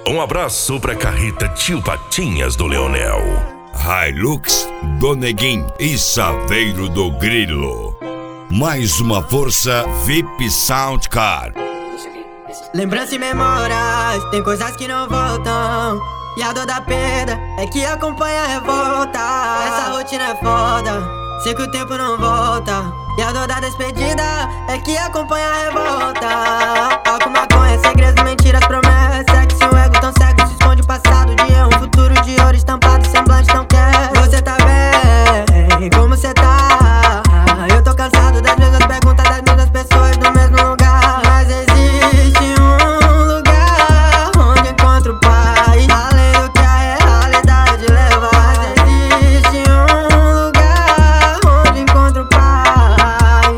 Um abraço pra Carreta Tio Patinhas do Leonel, Hilux do Neguinho e Saveiro do Grilo. Mais uma força VIP Soundcar. Lembranças e memórias, tem coisas que não voltam. E a dor da perda é que acompanha a revolta. Essa rotina é foda, sei que o tempo não volta. E a dor da despedida é que acompanha a revolta. Álcool, maconha, segredos, mentiras, promessas. Sexo, um ego tão cego, se esconde o passado de erro. Um futuro de ouro estampado, semblante tão quer. Você tá bem? Como você tá? Eu tô cansado das mesmas perguntas, das mesmas pessoas no mesmo lugar. Mas existe um lugar onde encontro paz, além do que a realidade leva. Mas existe um lugar onde encontro paz.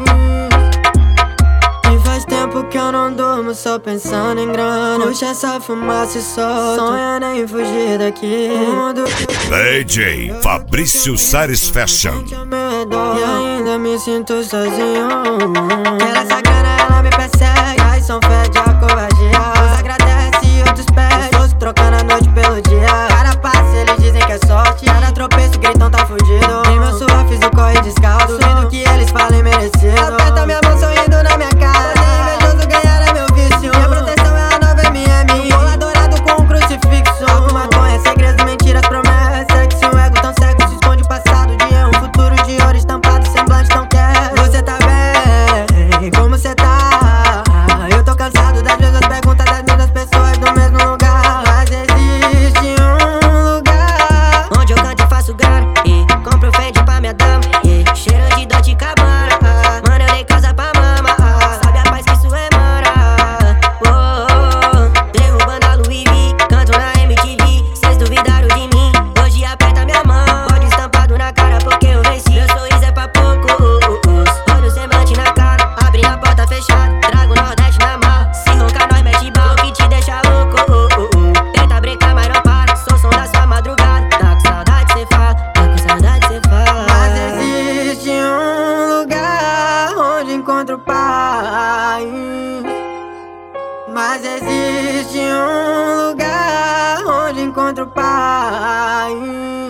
E faz tempo que eu não durmo só pensando em grana. Puxa essa fumaça e solto, sonhando em fugir daqui. DJ Fabrício Satisfaction. E ainda me sinto sozinho. Quero essa grana, ela me persegue. Aí são fede a covardia. Uns agradece e outros pede. Esforço trocando a noite pelo dia. Cada passo eles dizem que é sorte. Cada tropeço gritão tá fugido. Em meu suor fiz o corre descalço. Duvido que eles falem merecido. Aperta minha mão sorrindo na minha cara. Invejoso ganhar é meu vício. Minha proteção é a nova MM. Bola dourado com um crucifixo. Álcool, maconha, segredos, mentiras, promessas. Sexo, um ego tão cego, se esconde o passado de erro. Um futuro de ouro estampado, semblante tão quer. Você tá bem? Como você tá? Eu tô cansado das mesmas perguntas, das mesmas pessoas no mesmo lugar. Mas existe um lugar onde eu canto e faço grana, compro fade pra minha dama, cheiro de Dolce & Gabbana. Mano, eu dei casa pra mama, sabe a paz que isso emana. Derrubando a Louis V, canto na MTV. Cês duvidaram de mim, hoje aperta minha mão. Pode estampado na cara porque eu venci. Meu sorriso é pra poucos, olho semblante na cara. Abri a porta fechada, trago o Nordeste na mão. Se roncar nós mete bala, que te deixa louco. Tenta brincar mas não para, sou som da sua madrugada. Tá com saudade cê fala, tá com saudade cê fala. Mas existe um lugar onde encontro paz. Mas existe um lugar onde encontro paz.